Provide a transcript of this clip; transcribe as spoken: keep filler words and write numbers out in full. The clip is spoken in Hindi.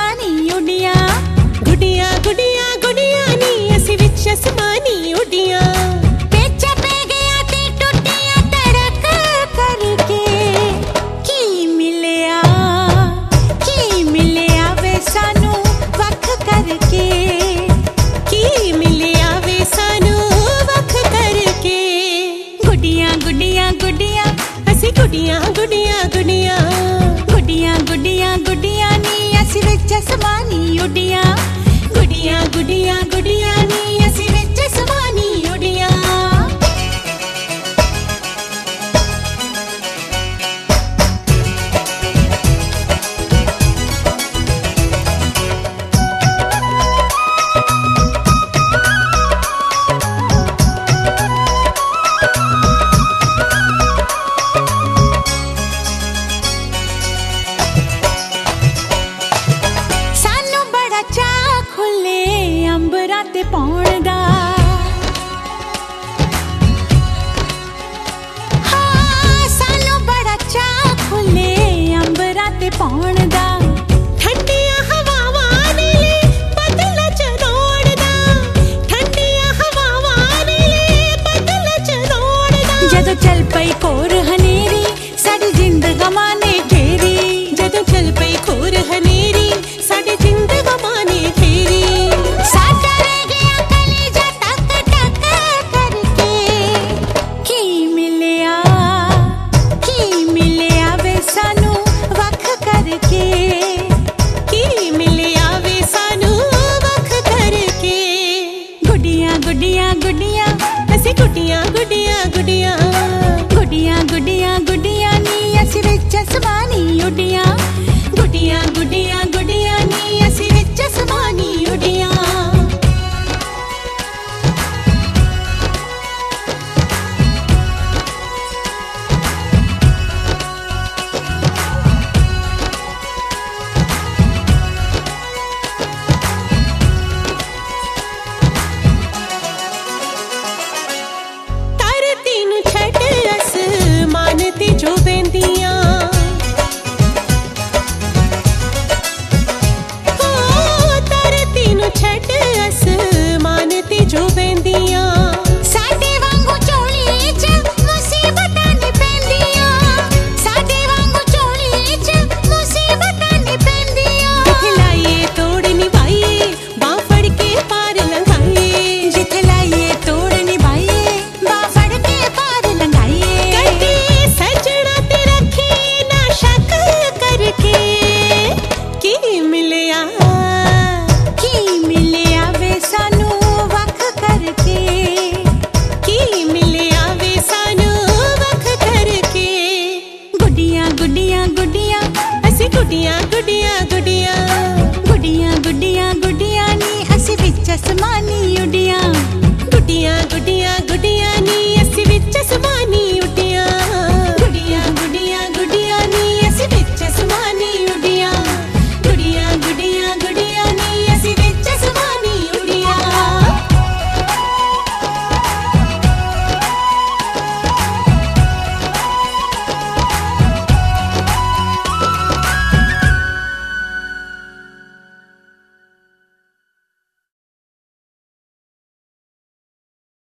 असमानी उड़िया, गुड़िया गुड़िया गुड़िया नी असी विच असमानी उड़िया। पेचा पे गया ते टुटिया तड़क करके, की मिलिया की मिलिया वे सानू वख करके, की मिलिया वे सानू वख करके। गुड़िया गुड़िया गुड़िया असी गुड़िया गुड़िया गुड़िया, गुड़िया गुड़िया गुड़िया नी असी विच असमानी उड़िया, गुड़िया गुड़िया गुड़िया नी असी विच असमानी उड़िया। खुले अंबरां ते पौण दा, हाँ सानू बड़ा चा खुले अंबरां ते पौण दा। ठंडियां हवावां ने बदल चरोड़ दा, ठंडियां हवावां ने बदल चरोड़ दा। जदों चल पई कोर हनेरी साडी जिंद गमा